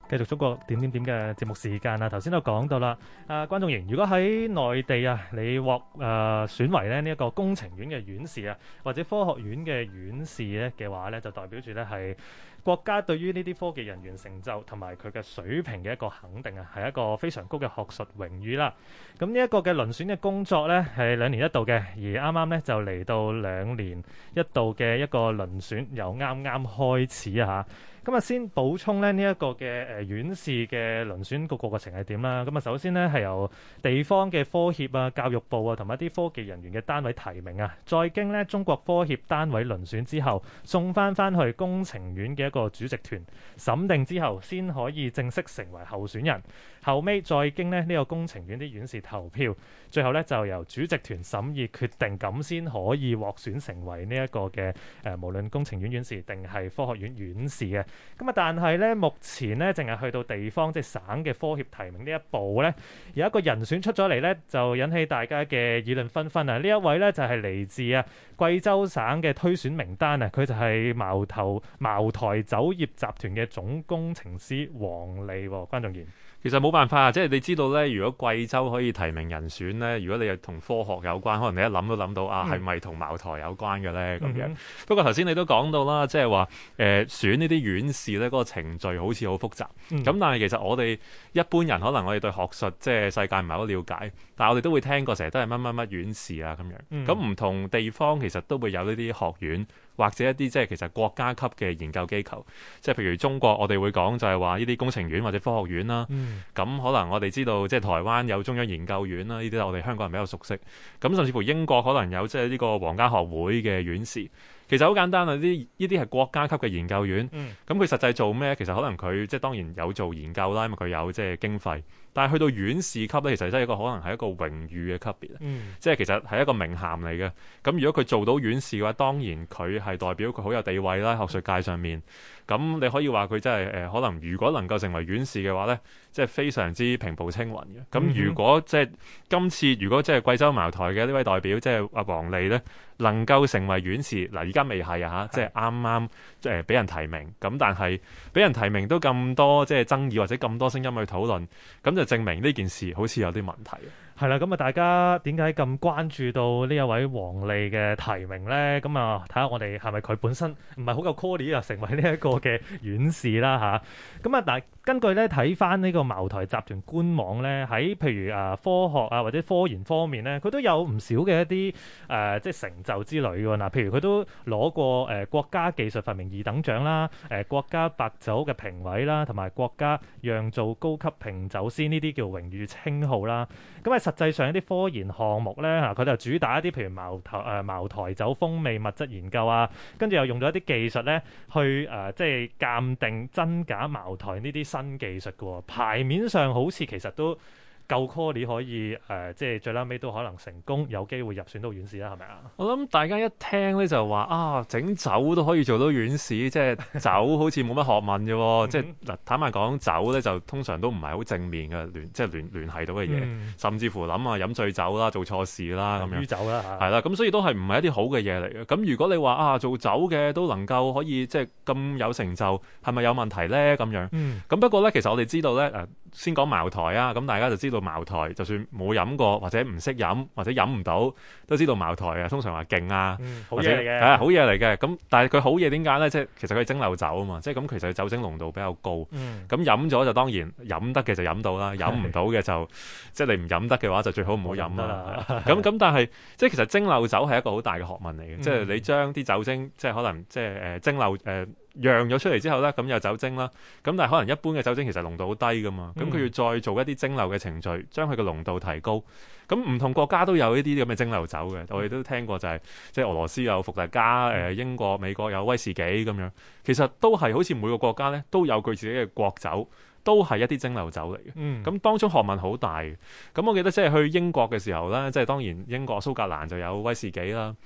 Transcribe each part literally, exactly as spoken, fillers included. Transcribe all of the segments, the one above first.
繼續中國點點點嘅節目時間啊，頭先都講到啦，啊關仲然，如果喺內地啊，你獲誒、呃、選為咧呢一個工程院嘅院士啊，或者科學院嘅院士咧嘅話咧，就代表住咧係國家對於呢啲科技人員成就同埋佢嘅水平嘅一個肯定啊，係一個非常高嘅學術榮譽啦。咁呢一個嘅遴選嘅工作咧係兩年一度嘅，而啱啱咧就嚟到兩年一度嘅一個遴選，由啱啱開始啊嚇。咁啊，先補充咧呢一個嘅誒院士嘅遴選個過程係點啦？咁啊，首先咧係由地方嘅科協啊、教育部啊同埋一啲科技人員嘅單位提名啊，再經咧中國科協單位遴選之後，送翻翻去工程院嘅一個主席團審定之後，先可以正式成為候選人。後尾再經咧呢個工程院啲院士投票，最後咧就由主席團審議決定，咁先可以獲選成為呢一個嘅誒，無論工程院院士定係科學院院士嘅。咁啊，但係咧，目前咧，淨係去到地方即係省嘅科協提名呢一步咧，有一個人選出咗嚟咧，就引起大家嘅議論紛紛啊！呢一位咧就係嚟自啊貴州省嘅推選名單啊，佢就係茅頭茅台酒業集團嘅總工程師黃利。關仲然。 其實冇辦法啊，即係你知道咧，如果貴州可以提名人選咧，如果你係同科學有關，可能你一諗都諗到啊，係咪同茅台有關嘅咧咁樣？嗯、不過頭先你都講到啦，即係話誒選呢啲院士咧，嗰、嗰個程序好似好複雜。咁、嗯、但係其實我哋一般人可能我哋對學術即係世界唔係好了解，但係我哋都會聽過成日都係乜乜乜院士啊咁樣。咁唔、嗯、同地方其實都會有呢啲學院。或者一啲即係其實國家級嘅研究機構，即係譬如中國，我哋會講就係話呢啲工程院或者科學院啦。咁、嗯、可能我哋知道即係台灣有中央研究院啦，呢啲我哋香港人比較熟悉。咁甚至乎英國可能有即係呢個皇家學會嘅院士。其實好簡單啊！呢啲呢啲係國家級嘅研究院，咁佢、嗯、實際做咩？其實可能佢即係當然有做研究啦，因為佢有即係經費。但係去到院士級咧，其實真係一個可能係一個榮譽嘅級別，嗯、即係其實係一個名銜嚟嘅。咁如果佢做到院士嘅話，當然佢係代表佢好有地位啦，學術界上面。咁你可以話佢真係誒，可能如果能夠成為院士嘅話咧，即係非常之平步青雲嘅。咁如果即係今次如果即係貴州茅台嘅呢位代表，即係阿黃利咧，能夠成為院士，嗱而家未係啊嚇，即係啱啱誒俾人提名。咁但係俾人提名都咁多即係爭議或者咁多聲音去討論，咁就證明呢件事好似有啲問題。 係啦，咁啊，大家點解咁關注到呢一位黃利嘅提名咧？咁啊，睇下我哋係咪佢本身唔係好夠 quality 啊，成為呢一個嘅院士啦吓，咁啊，但係根據咧睇翻呢個茅台集團官網咧，喺譬如啊科學啊或者科研方面咧，佢都有唔少嘅一啲誒、呃、即係成就之類嘅嗱。譬如佢都攞過誒、呃、國家技術發明二等獎啦，誒、呃、國家白酒嘅評委啦，同埋國家釀造高級評酒師呢啲叫榮譽稱號啦。咁啊，實際上一啲科研項目咧，佢就主打一啲譬如茅台誒茅台酒風味物質研究啊，跟住又用咗一啲技術咧去誒、呃、即係鑑定真假茅台呢啲新技術嘅喎，牌面上好似其實都夠 quality 可以誒、呃，即係最撚尾都可能成功，有機會入選到院士啦，係咪啊？ 我諗大家一聽咧就話啊，整酒都可以做到院士，即係酒好似冇乜學問嘅喎。即係嗱，坦白講，酒咧就通常都唔係好正面嘅聯，即係聯聯繫到嘅嘢，嗯、甚至乎諗啊飲醉酒啦，做錯事啦咁樣。酗酒啦嚇。係啦，咁所以都係唔係一啲好嘅嘢嚟嘅。咁如果你話啊做酒嘅都能夠可以即係咁有成就，係咪有問題咧？咁樣。咁、嗯、不過咧，其實我哋知道咧誒。先講茅台啊，咁大家就知道茅台就算冇飲過或者唔識飲或者飲唔到，都知道茅台啊，通常話勁啊， 嗯、好嘢嚟嘅， 係啊，好嘢嚟嘅。咁但係佢好嘢點解咧？即係其實佢係蒸餾酒啊嘛，即係咁其實酒精濃度比較高。咁飲咗就當然飲得嘅就飲到啦，飲唔到嘅就即係你唔飲得嘅話就最好唔好飲啦。咁咁但係即係其實蒸餾酒係一個好大嘅學問嚟嘅，即係、嗯、你將啲酒精即係可能即係誒蒸餾誒。呃釀咗出嚟之後咧，咁有酒精啦，咁但係可能一般嘅酒精其實濃度好低噶嘛，咁佢、嗯、要再做一啲蒸餾嘅程序，將佢嘅濃度提高。咁唔同國家都有呢啲咁嘅蒸餾酒嘅，我哋都聽過就係、是、即係俄羅斯有伏特加，誒、呃、英國、美國有威士忌咁樣，其實都係好似每個國家咧都有佢自己嘅國酒，都係一啲蒸餾酒嚟嘅。咁、嗯、當中學問好大嘅。咁我記得即係去英國嘅時候咧，即係當然英國蘇格蘭就有威士忌啦。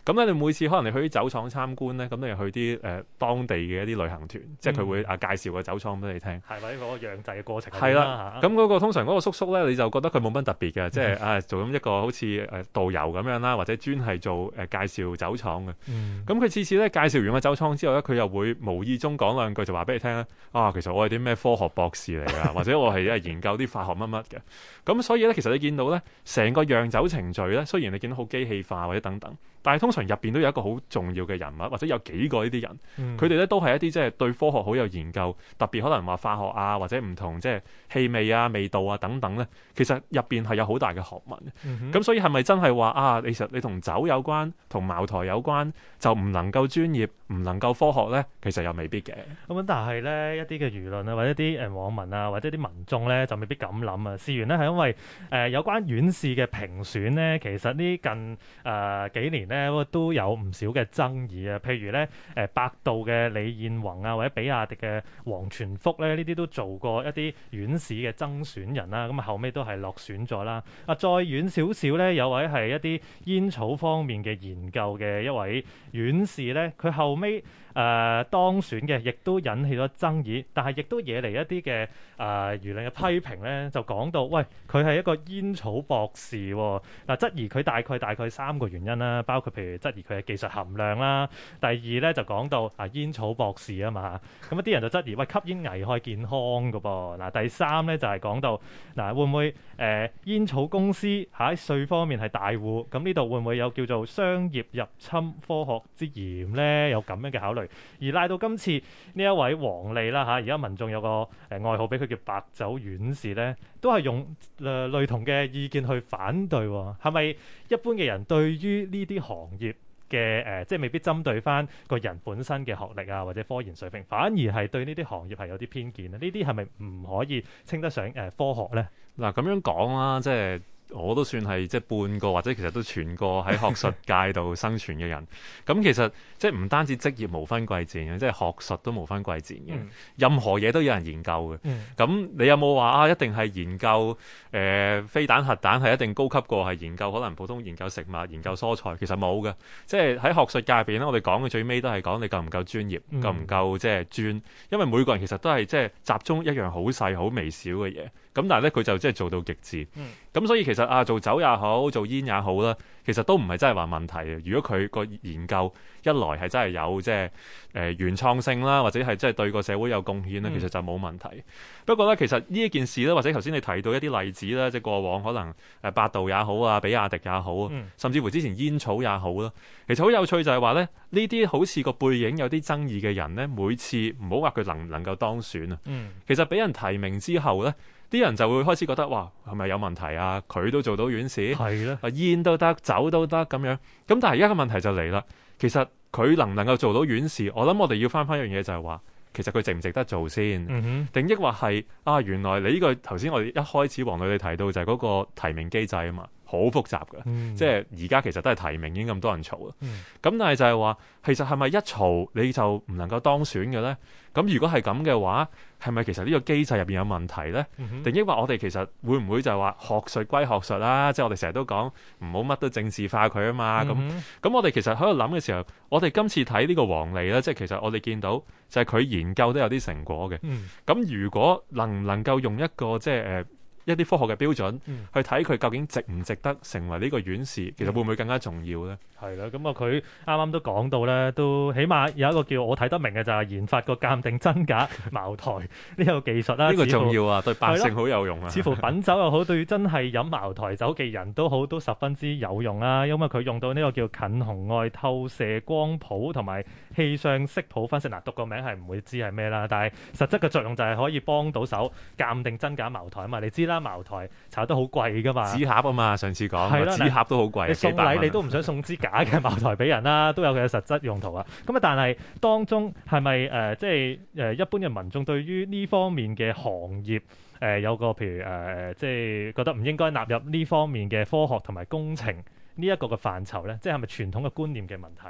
咁咧，你每次可能你去啲酒廠參觀咧，咁你去啲誒、呃、當地嘅一啲旅行團，即係佢會啊介紹個酒廠俾你聽。 係咪嗰個釀製嘅過程係係啦點啦， 咁嗰個通常嗰個叔叔咧，你就覺得佢冇乜特別嘅，即係啊做咁一個好似誒導遊咁樣啦，或者專係做誒、呃、介紹酒廠嘅。 嗯咁佢次次咧介紹完個酒廠之後咧，佢又會無意中講兩句就話俾你聽咧，啊其實我係啲咩科學博士嚟啊，或者我係係研究啲化學乜乜嘅。咁所以咧，其實你見到咧，成個釀酒程序咧，雖然你見到好機器化或者等等，但係通常入邊都有一個好重要嘅人物，或者有幾個呢啲人，佢哋咧都係一啲即係對科學好有研究，特別可能話化學啊，或者唔同即係氣味啊、味道啊等等咧，其實入邊係有好大嘅學問嘅。咁、 嗯哼所以係咪真係話啊？其實你同酒有關，同茅台有關，就唔能夠專業，唔能夠科學咧？其實又未必嘅。 咁但係咧一啲嘅輿論啊，或者啲誒網民啊，或者啲民眾咧就未必咁諗啊。事源咧係因為誒、呃、有關院士嘅評選咧，其實呢近誒、呃、幾年咧都有唔少嘅爭議啊。譬如咧誒、呃、百度嘅李彥宏啊，或者比亞迪嘅黃全福咧，呢啲都做過一啲院士嘅爭選人啦。咁啊後尾都係落選咗啦。啊再遠少少咧，有位係一啲煙草方面嘅研究嘅一位院士咧，佢後尾誒、呃、當選嘅，亦都引起咗爭議，但係亦都惹嚟一啲嘅誒輿論嘅批評咧，就講到喂，佢係一個煙草博士喎、哦。嗱，質疑佢大概大概三個原因啦，包括譬如質疑佢嘅技術含量啦，第二咧就講到啊煙草博士啊嘛，咁一啲人就質疑喂，吸煙危害健康㗎噃。嗱，第三咧就係、是、講到嗱，會唔會誒、呃、煙草公司喺稅方面係大戶，咁呢度會唔會有叫做商業入侵科學之嫌咧？有咁樣嘅考慮。而拉到今次呢一位黃利啦嚇，而家民眾有個誒外號俾佢叫白酒院士咧，都係用誒、呃、類同嘅意見去反對喎。係咪一般嘅人對於呢啲行業嘅誒、呃，即係未必針對翻個人本身嘅學歷啊，或者科研水平，反而係對呢啲行業係有啲偏見咧？呢啲係咪唔可以稱得上誒、呃、科學咧？ 嗱咁樣講啦，即係。我都算係即係半個或者其實都全個喺學術界度生存嘅人，咁其實即係唔單止職業無分貴賤嘅，即係學術都無分貴賤嘅，嗯、任何嘢都有人研究嘅。咁、嗯、你有冇話啊？一定係研究誒、呃、飛彈核彈係一定高級過係研究可能普通研究食物、研究蔬菜？其實冇嘅，即係喺學術界入邊咧，我哋講嘅最尾都係講你夠唔夠專業，嗯、夠唔夠即係專，因為每個人其實都係即係集中一樣好細好微小嘅嘢。咁但係咧，佢就即係做到極致。咁、嗯、所以其實啊，做酒也好，做煙也好啦，其實都唔係真係話問題嘅。如果佢個研究一來係真係有即係誒原創性啦，或者係真係對個社會有貢獻咧，其實就冇問題。嗯、不過咧，其實呢一件事咧，或者頭先你提到一啲例子啦，即係過往可能誒百度也好啊，比亞迪也好，嗯、甚至乎之前煙草也好啦，其實好有趣就係話咧，呢啲好似個背影有啲爭議嘅人咧，每次唔好話佢能唔能夠當選啊，嗯、其實俾人提名之後咧。啲人就會開始覺得，哇，係咪有問題啊？佢都做到院士，係啦的，煙都得，酒都得咁樣。咁但係而家個問題就嚟啦。其實佢能唔能夠做到院士？我諗我哋要翻翻一樣嘢就係話，其實佢值唔值得做先？嗯、哼定抑或係啊？原來你呢、這個頭先我哋一開始黃女你提到就係嗰個提名機制啊嘛。好複雜嘅，嗯、即係而家其實都係提名已經咁多人嘈啦。咁、嗯、但係就係話，其實係咪一嘈你就唔能夠當選嘅咧？咁如果係咁嘅話，係咪其實呢個機制入邊有問題咧？嗯、哼定抑或我哋其實會唔會就係話學術歸學術啦、啊？即係我哋成日都講唔好乜都政治化佢啊嘛。咁咁、嗯、哼我哋其實喺度諗嘅時候，我哋今次睇呢個黃利咧，即係其實我哋見到就係佢研究都有啲成果嘅。咁、嗯、如果能唔能夠用一個即係誒？呃一啲科學嘅標準、嗯、去睇佢究竟值唔值得成為呢個院士，其實會唔會更加重要咧？ 係啦、嗯，咁啊佢啱啱都講到咧，都起碼有一個叫我睇得明嘅就係研發個鑑定真假茅台呢個技術啦。呢個重要啊，對百姓好有用啊。似乎品酒又好，對真係飲茅台酒嘅人都好，都十分之有用啦。因為佢用到呢個叫近紅外透射光譜同埋氣相色譜分析。嗱，讀個名係唔會知係咩啦，但係實質嘅作用就係可以幫到手鑑定真假茅台啊嘛。你知啦。茅台炒得好貴噶嘛，紙盒啊嘛，上次講係啦，紙盒都好貴，你送禮你都唔想送支假嘅茅台俾人啦，都有佢嘅實質用途啊。咁啊，但係當中係咪誒，即係誒一般嘅民眾對於呢方面嘅行業誒、呃、有個譬如誒、呃，即係覺得唔應該納入呢方面嘅科學同埋工程呢一個嘅範疇咧，即係係咪傳統嘅觀念嘅問題咧？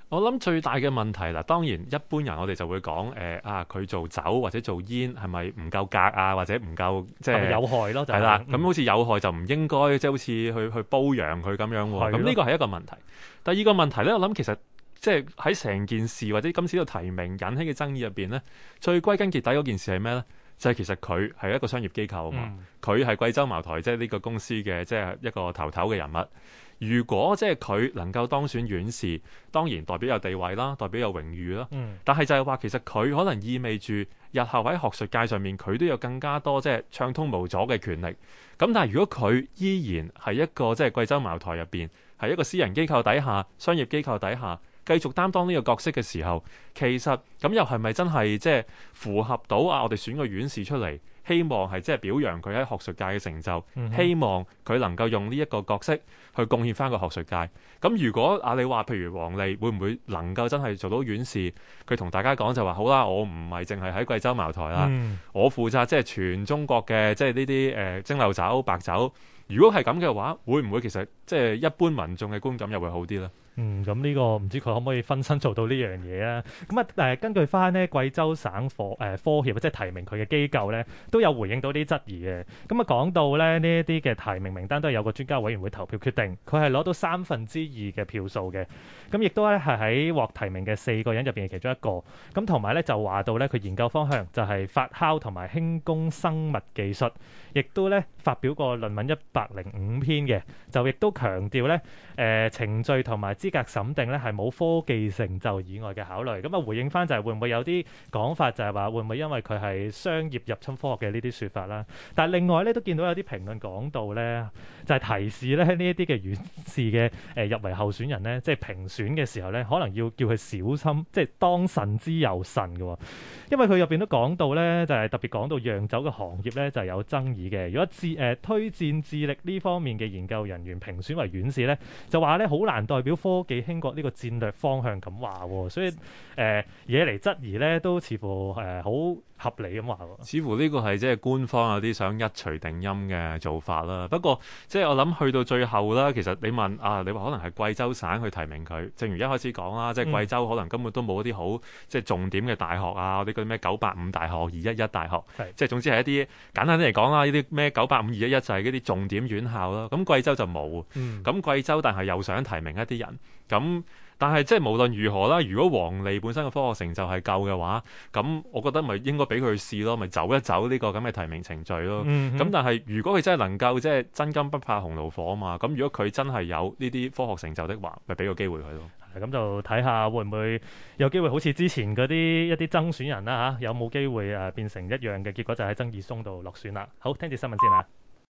我諗最大嘅問題嗱，當然一般人我哋就會講誒、呃、啊，佢做酒或者做煙係咪唔夠格啊，或者唔夠即係有害咯？就係係啦，咁、 嗯、 好似有害就唔應該即係好似去去褒揚佢咁樣喎。咁呢個係一個問題。第二個問題咧，我諗其實即係喺成件事或者今次呢個提名引起嘅爭議入邊咧，最歸根結底嗰件事係咩咧？就係、是、其實佢係一個商業機構啊嘛，佢係貴州茅台即係呢個公司嘅即係一個頭頭嘅人物。如果即係佢能夠當選院士，當然代表有地位啦，代表有榮譽啦。嗯、但係就係話其實佢可能意味住日後喺學術界上面佢都有更加多即係暢通無阻嘅權力。咁但係如果佢依然係一個即係貴州茅台入邊係一個私人機構底下、商業機構底下繼續擔當呢個角色嘅時候，其實咁又係咪真係即係符合到啊？我哋選個院士出嚟，希望係即係表揚佢喺學術界嘅成就，嗯、希望佢能夠用呢一個角色去貢獻翻個學術界。咁如果啊，你話譬如黃莉會唔會能夠真係做到院士？佢同大家講就話好啦，我唔係淨係喺貴州茅台啦，嗯、我負責即係全中國嘅即係呢啲誒蒸餾酒、白酒。如果係咁嘅話，會唔會其實即係一般民眾嘅觀感又會好啲呢？ 嗯，咁呢個唔知佢可唔可以分身做到呢樣嘢啊？咁啊誒，根據翻呢貴州省科誒、呃、科協即係提名佢嘅機構咧，都有回應到啲質疑嘅。咁啊講到咧呢一啲嘅提名名單都係有個專家委員會投票決定，佢係攞到三分之二嘅票數嘅。咁亦都咧係喺獲提名嘅四個人入邊嘅其中一個。咁同埋咧就話到咧佢研究方向就係發酵同埋輕工生物技術，亦都咧發表過論文一百零五篇嘅，就亦都強調咧誒程序同埋資格審定咧係冇科技成就以外嘅考慮。咁啊回應翻就係會唔會有啲講法就係話會唔會因為佢係商業入侵科學嘅呢啲説法啦？但係另外咧都見到有啲評論講到咧，就係提示咧呢一啲嘅院士嘅誒入圍候選人咧，即係評選嘅時候咧，可能要叫佢小心，即係當慎之又慎嘅。因為佢入邊都講到咧，就係特別講到釀酒嘅行業咧就係有爭議嘅。如果智誒推薦智力呢方面嘅研究人員評選為院士咧，就話咧好難代表科技興國呢個戰略方向咁話喎，所以誒惹嚟質疑咧都似乎誒好、呃、合理咁話喎。 似乎呢個係即係官方有啲想一錘定音嘅做法啦。不過即係我諗去到最後啦，其實你問啊，你話可能係貴州省去提名佢，正如一開始講啦，即係貴州可能根本都冇一啲好即係重點嘅大學啊，嗰啲咩九八五大學、二一一大學，是即係總之係一啲簡單啲嚟講啦，呢啲咩九八五、二一一就係嗰啲重點院校啦。咁貴州就冇，咁、嗯、貴州但係又想提名一啲人，咁但係即係無論如何啦，如果黃莉本身嘅科學成就係夠嘅話，咁我覺得咪應該俾佢試咯，咪走一走呢個咁嘅提名程序咯。咁、嗯、哼但係如果佢真係能夠即係真金不怕紅爐火啊嘛，咁如果佢真係有呢啲科學成就的話，咪俾個機會佢咯。 咁就睇下會唔會有機會好似之前嗰啲一啲爭選人啦嚇，有冇機會誒變成一樣嘅結果，就喺曾義松度落選啦。好，聽住新聞先啦。